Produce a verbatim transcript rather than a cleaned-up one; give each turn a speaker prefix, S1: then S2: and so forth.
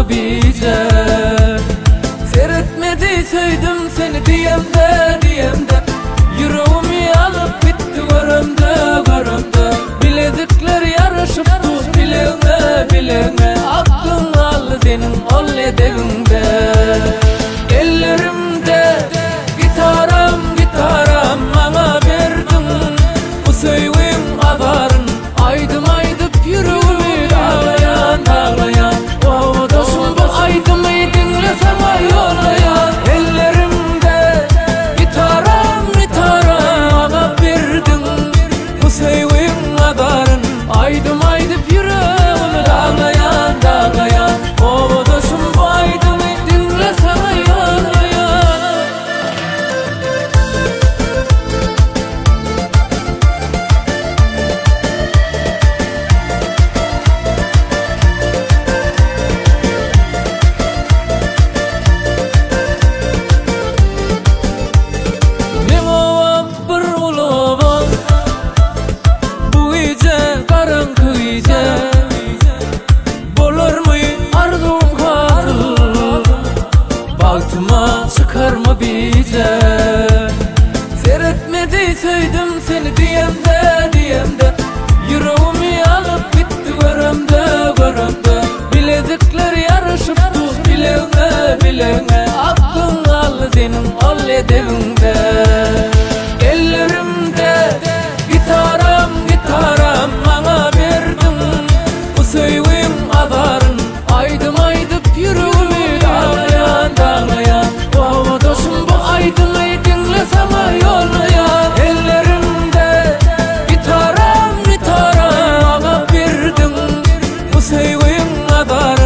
S1: bize. Seyretmedi söyledim seni diyemde diyemde, yüreğimi alıp gitti görümde görümde. Bilezikler yarışıptı bileğime bileğime, aklın aldı senin ol edevinde. Ellerimde gitaram gitaram bana verdin, bu sevgim adarın aydım aydıp yüreğimi ağlayan ağlayan. O dostum bu aydımı dinlesem yollayan. Ellerimde gitaram gitaram bana verdin, bu sevgim adarın aydım aydıp yüreğimi ağlayan ağlayan. O dostum bu aydımı dinlesem yollayan. Çıkarma bize. Seyretmedi söyledim seni diyemde diyemde, yüreğimi alıp gitti görümde görümde. Bilezikler yarışıptı bileğime bileğime, aklın aldı senin ol edevinde. Ellerimde gitaram gitaram bana verdin, bu sevgim adarın aydım aydıp yüreğimi ağlayan ağlayan. O dostum bu aydımı dinlesem yollayan. Ellerimde gitaram gitaram bana verdin, bu sevgim adarın